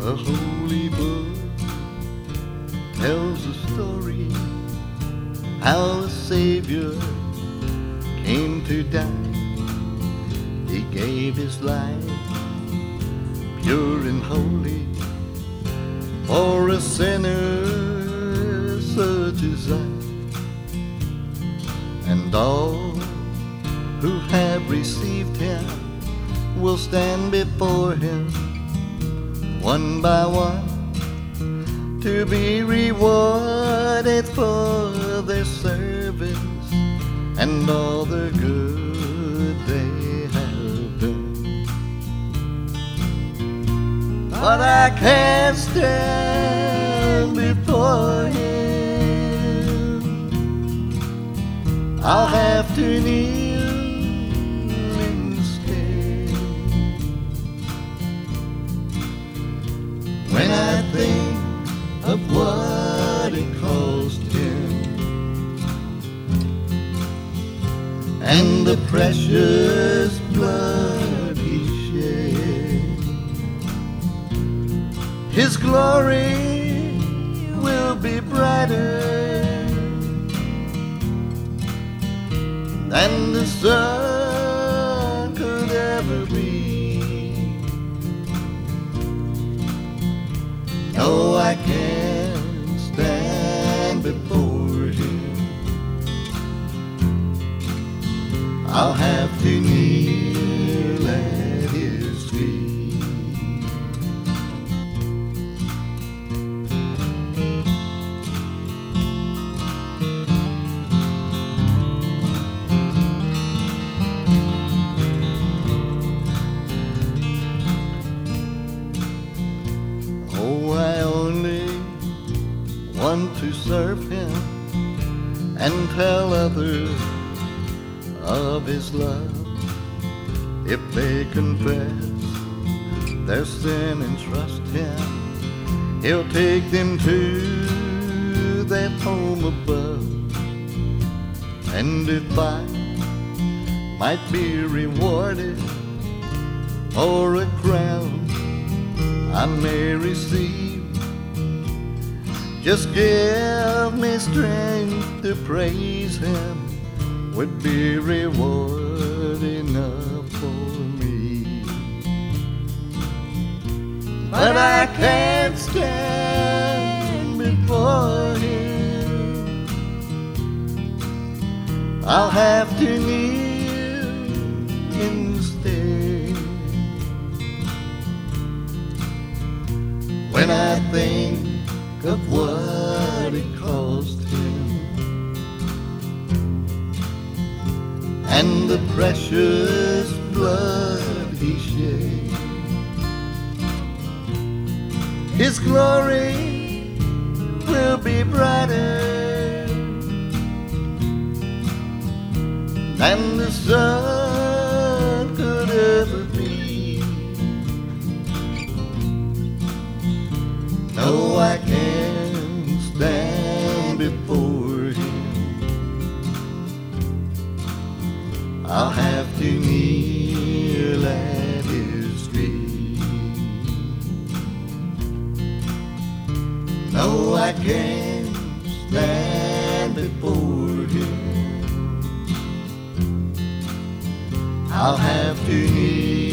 A holy book tells a story how a Savior came to die. He gave his life, pure and holy, for a sinner such as I. And all who have received him will stand before him one by one to be rewarded for their service and all the good they have done. But I can't stand before him. I'll have to kneel instead. When I think of what it cost him and the precious blood he shed, his glory will be brighter than the sun could ever be. No, I can't stand before him. I'll have to kneel at his feet. Oh, I only want to serve him and tell others of his love. If they confess their sin and trust him, he'll take them to that home above. And if I might be rewarded for a crown I may receive, just give me strength to praise him, would be reward enough for me. But I can't stand before him. I'll have to kneel instead. When I think of what it cost him and the precious blood he shed, his glory will be brighter than the sun could ever be. No, I can't stand before him. I'll have to kneel at his feet. No, I can't stand before him. I'll have to kneel